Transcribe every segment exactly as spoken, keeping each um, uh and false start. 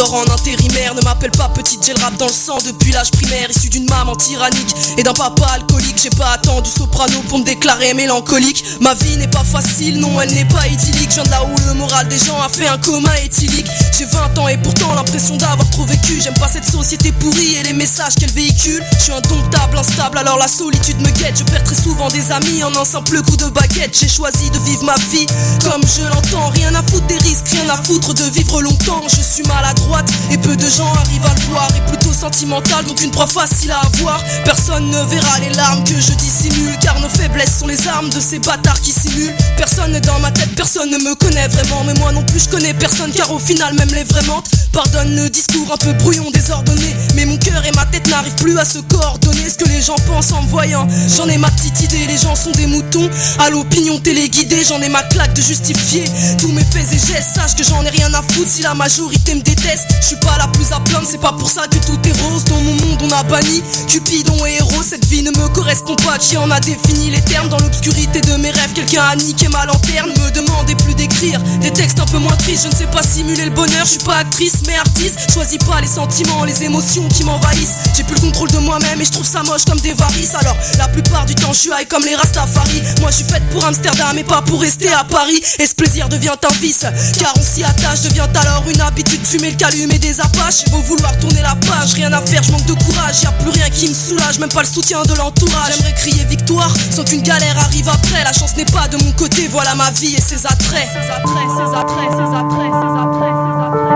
pendant en intérimaire. Ne m'appelle pas petite, j'ai le rap dans le sang depuis l'âge primaire. Issu d'une maman tyrannique et d'un papa alcoolique. J'ai pas attendu soprano pour me déclarer mélancolique. Ma vie n'est pas facile, non elle n'est pas idyllique. Je viens de là où le moral des gens a fait un coma éthylique. J'ai vingt ans et pourtant l'impression d'avoir trop vécu. J'aime pas cette société pourrie et les messages qu'elle véhicule. Je suis indomptable, instable, alors la solitude me guette. Je perds très souvent des amis en un simple coup de baguette. J'ai choisi de vivre ma vie comme je l'entends. Rien à foutre des risques, rien à foutre de vivre longtemps. Je suis maladroite et peu de gens arrivent à le voir. Et plutôt sentimentale, donc une proie facile à avoir. Personne ne verra les larmes que je dissimule, car nos faiblesses sont les armes de ces bâtards qui simulent. Personne n'est dans ma tête, personne ne me connaît vraiment. Mais moi non plus je connais personne, car au final même les vrais mentent. Pardonne le discours un peu brouillon, désordonné, mais mon cœur et ma tête n'arrivent plus à se coordonner. Ce que les gens pensent en me voyant, j'en ai ma petite idée. Les gens sont des moutons à l'opinion téléguidée. J'en ai ma claque de justifier tous mes faits et gestes. Sache que j'en ai rien à foutre si la majorité me déteste. Je suis pas la plus à plaindre, c'est pas pour ça que tout est rose. Dans mon monde on a banni Cupidon et héros. Cette vie ne me correspond pas, qui en a défini les termes. Dans l'obscurité de mes rêves, quelqu'un a niqué ma lanterne. Me demandez plus d'écrire des textes un peu moins tristes. Je ne sais pas simuler le bonheur, je suis pas actrice mais artiste. Choisis pas les sentiments, les émotions qui m'envahissent. J'ai plus le contrôle de moi-même et je trouve ça moche comme des varices. Alors la plupart du temps je suis high comme les Rastafari. Moi je suis faite pour Amsterdam et pas pour rester à Paris. Et ce plaisir devient un vice, car on s'y attache. Devient alors une habitude, fumer le calume et des apaches. Faut vouloir tourner la page, rien à faire, je manque de courage. Y'a plus rien qui me soulage, même pas le soutien de l'entourage. J'aimerais crier victoire, sans qu'une galère arrive après. La chance n'est pas de mon côté, voilà ma vie et ses attraits. Ses attraits, ses attraits, ses attraits, ses attraits, ses attraits.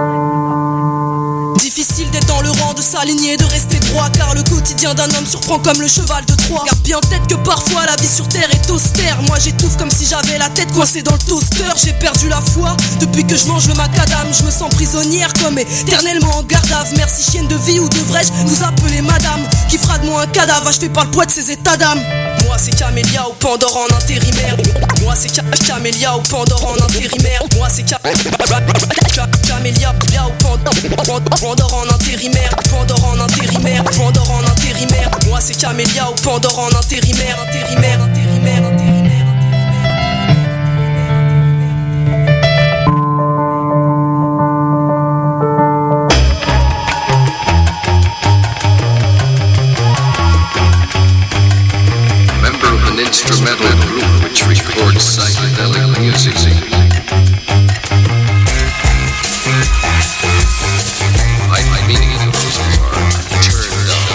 Difficile d'être dans le rang, de s'aligner, de rester droit, car le quotidien d'un homme surprend comme le cheval de Troie. Garde bien en tête que parfois la vie sur terre est austère. Moi j'étouffe comme si j'avais la tête coincée dans le toaster. J'ai perdu la foi depuis que je mange le macadam. Je me sens prisonnière comme éternellement en garde à vue. Merci chienne de vie, ou devrais-je vous appeler madame? Qui fera de moi un cadavre achevé par le poids de ses états d'âme? Moi c'est Camélia ou Pandore en intérimaire. Moi c'est Camélia ou Pandore en intérimaire. Moi c'est Camélia ou Pandore en intérimaire. Pandore en intérimaire. Pandore en intérimaire. Moi c'est Camélia ou Pandore en intérimaire. Intérimaire, intérimaire, intérimaire. Instrumental group which records psychedelic music. My meaning in those are turned up.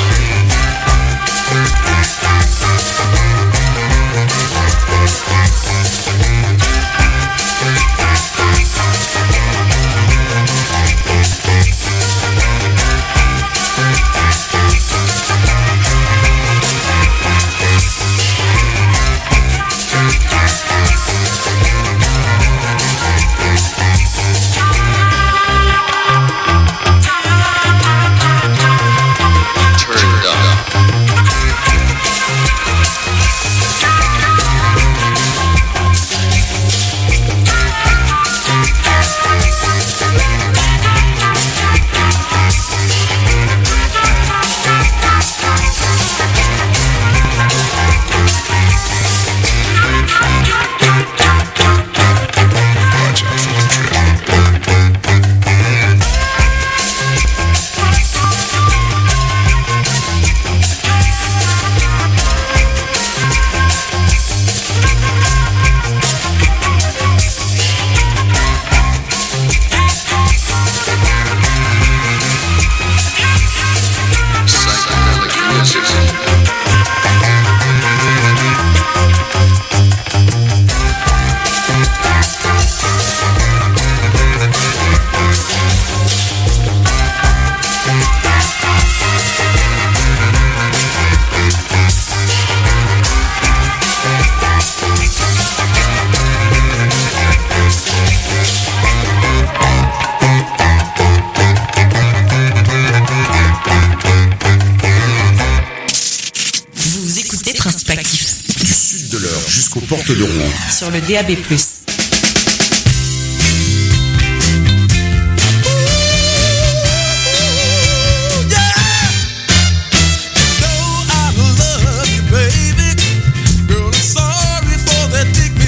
Jusqu'aux portes de Rouen. Sur le D A B plus.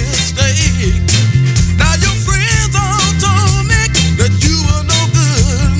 Now your friends all told me that you were no good.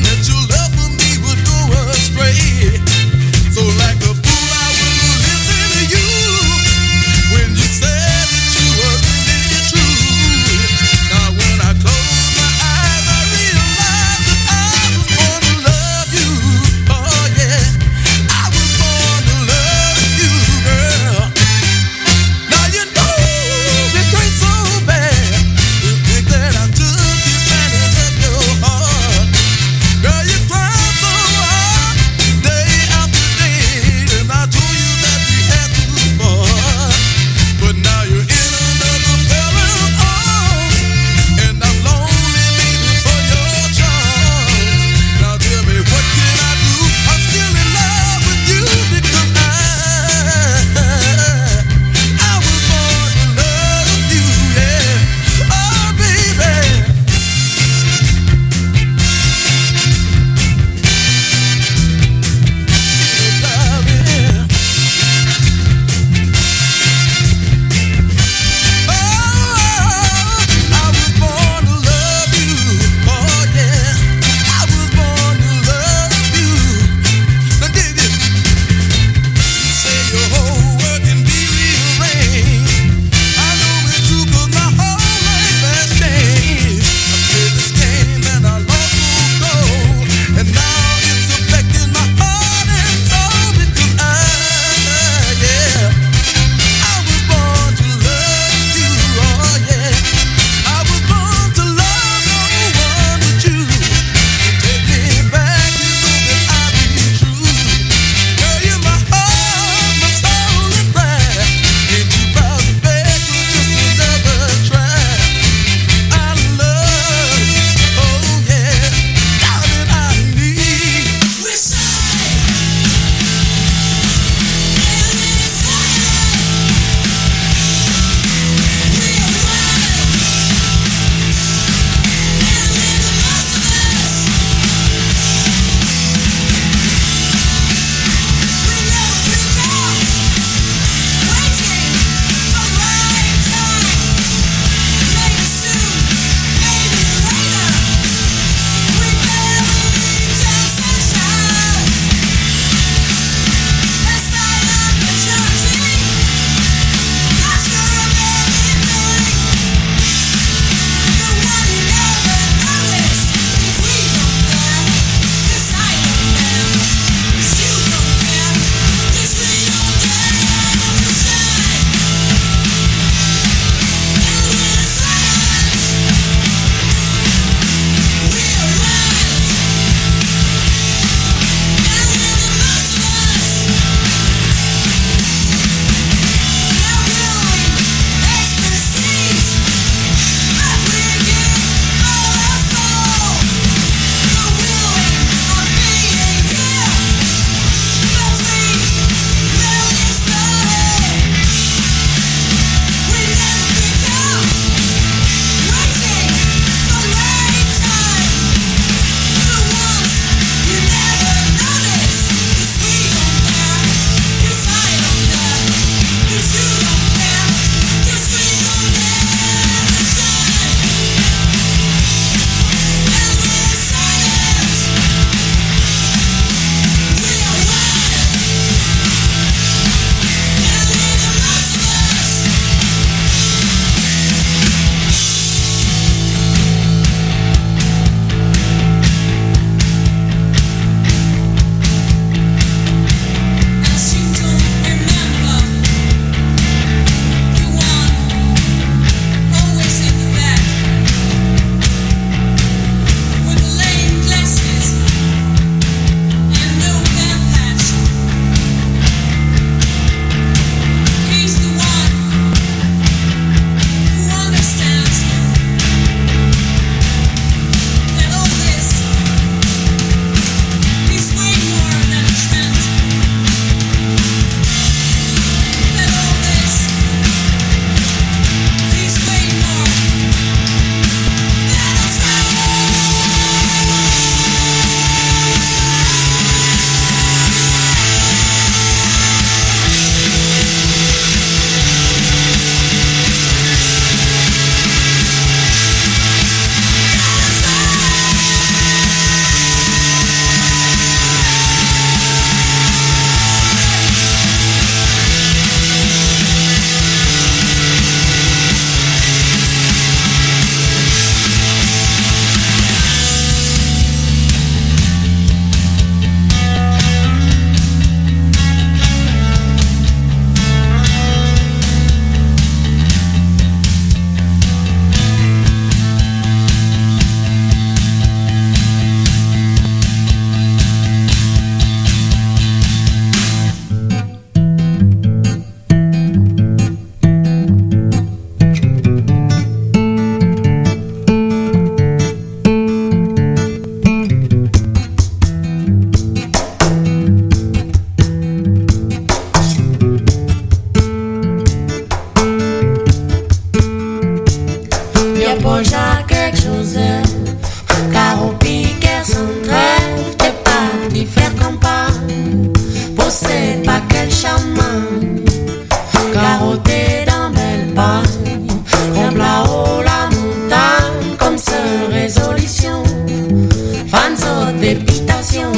pour chaque quelque chose. Car au piquer sans trêve, t'es parti faire campagne. Pour c'est pas quel chemin. Car au t'es dans belle pagne. Comme là-haut la montagne, comme seule résolution. Fans aux dépitation.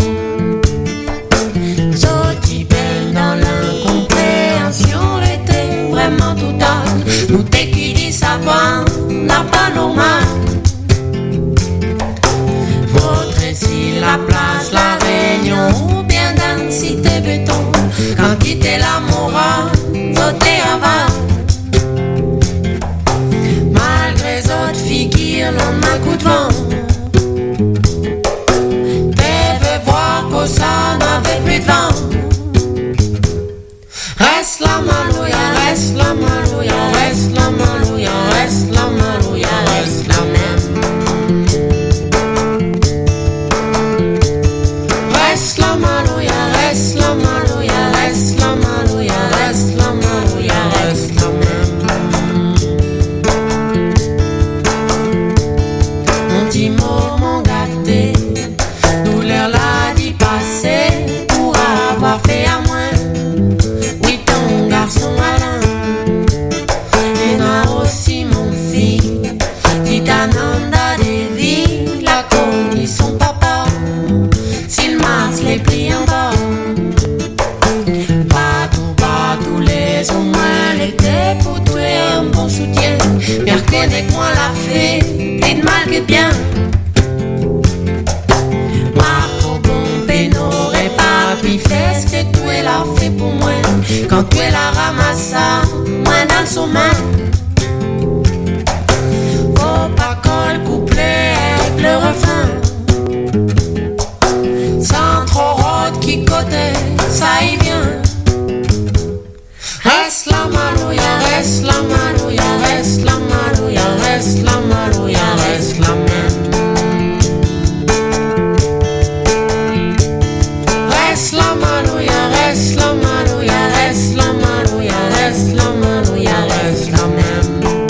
Sauti baigne dans l'incompréhension. L'été vraiment tout âge. Nous t'es qui dit ça va, n'a pas normal. Si la place, la Réunion, ou bien dans cité béton, quand quitter la morale, sauter avant. Malgré les autres figures, l'on a coup de vent. T'avais voir que ça n'avait plus de vent. Reste la malouya, reste la malouya, reste la malouya, reste la malouya, reste la même. Reste la malouya, reste la malouya, reste la malouya, reste la malouya, reste la même. Mon petit mot, mon gâté, nous l'air l'a dit passer pour avoir fait à moins. Oui, ton garçon Alain, et n'a aussi mon fils, dit Ananda Devi, la connu son papa. S'il masse les plis en bas, pas tout, pas tous les au moins l'été pour tuer un bon soutien. Mais reconnais-moi la fée, et de mal que bien. Marco Pompé n'aurait pas pu faire ce que tu es la fait pour moi. Quand tu es la ramassa, moi dans son main. Faut pas qu'on le couplet avec le refrain. Sans trop rôde qui côté, ça y vient. Reste la malouya, reste la malouya, reste la malouya, reste la malouya, reste la même. Reste la malouya, reste la malouya, reste la malouya, reste la malouya, reste la même.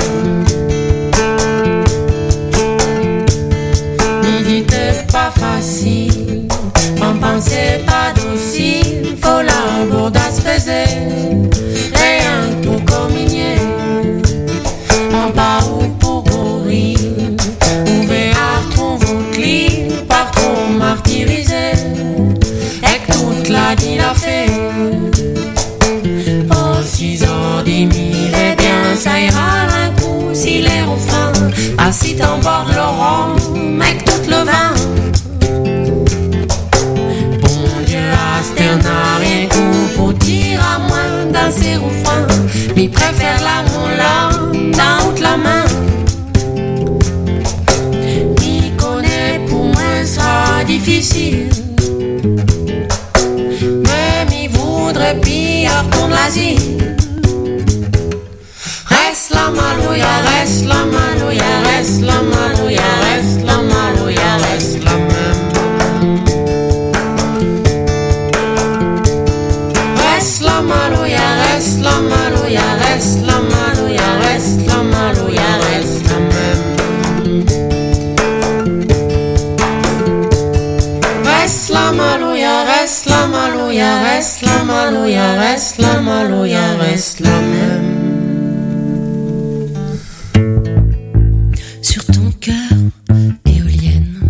Midi t'es pas facile. M'en pensez pas docile, faut la bourdasse baiser. Rien pour communier, en bas ou pour courir. Ouvert à trouver votre lit, par trop martyrisé. Et que toute la dit la fait. Oh, six heures dix mille, eh bien ça ira un coup si les refrains. Pas si t'embordes Laurent, mec tout le vin. N'a rien coup pour dire à moins dans ses refrains. Mais préfère la moula dans toute la main. M'y connaît pour moi sera difficile. Mais m'y voudrait pire retourne l'asile. Reste la malouya, reste la malouya, reste la malouya, reste la malouya, reste la même. Reste la malouya, reste la malouya, reste la malouya, reste la malouya, reste la même. Reste la malouya, reste la malouya, reste la malouya, reste la malouya, reste la même. Sur ton cœur, éolienne,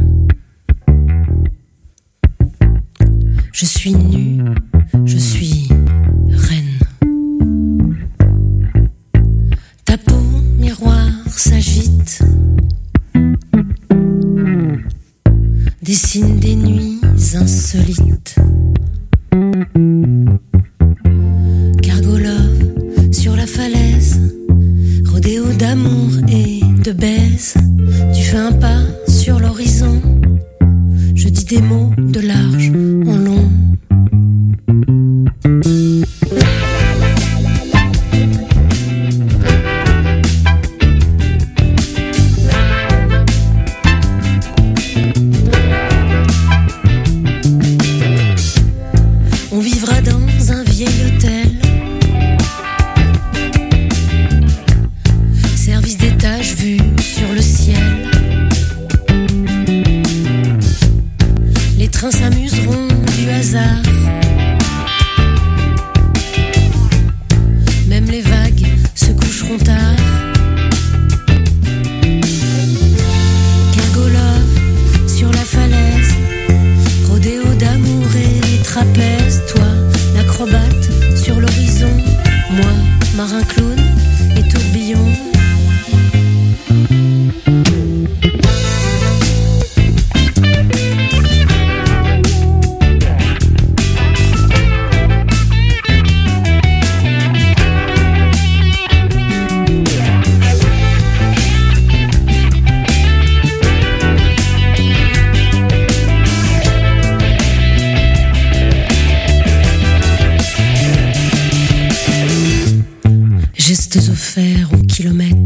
je suis nue, je suis reine. Ta peau, miroir, s'agite, dessine des nuits insolites. Cargolove sur la falaise, rodéo d'amour et de baise. Tu fais un pas sur l'horizon, je dis des mots de large en long. On vivra dans un vieil hôtel, service d'étage vu sur le ciel.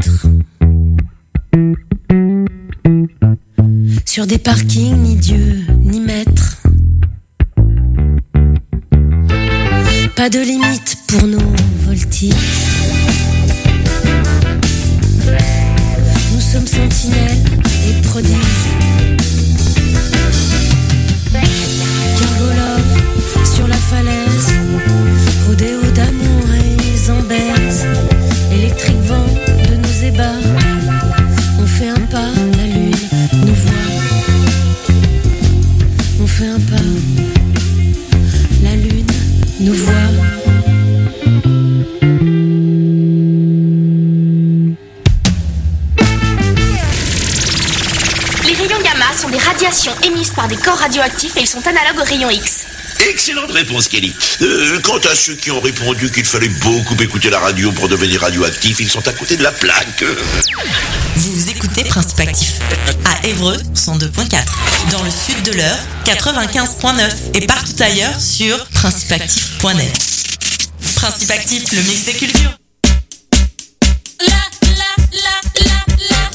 kilomètres. Sur des parkings, ni Dieu, ni maître. Pas de limite pour nos voltiges. Nous sommes sentinelles et prodiges. Cargolove sur la falaise, rodéo d'amour et zambèze, électrique vent de nos ébats. On fait un pas, la lune nous voit. On fait un pas, la lune nous voit. Les rayons gamma sont des radiations émises par des corps radioactifs et ils sont analogues aux rayons X. Excellente réponse, Kelly. Euh, quant à ceux qui ont répondu qu'il fallait beaucoup écouter la radio pour devenir radioactif, ils sont à côté de la plaque. Vous écoutez Principe Actif à Évreux cent deux virgule quatre, dans le sud de l'Eure quatre-vingt-quinze virgule neuf et partout ailleurs sur principe actif point net. Principe Actif, le mix des cultures. La la la la la.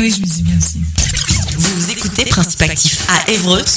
oui, je me dis bien aussi. Vous écoutez Principe Actif à Évreux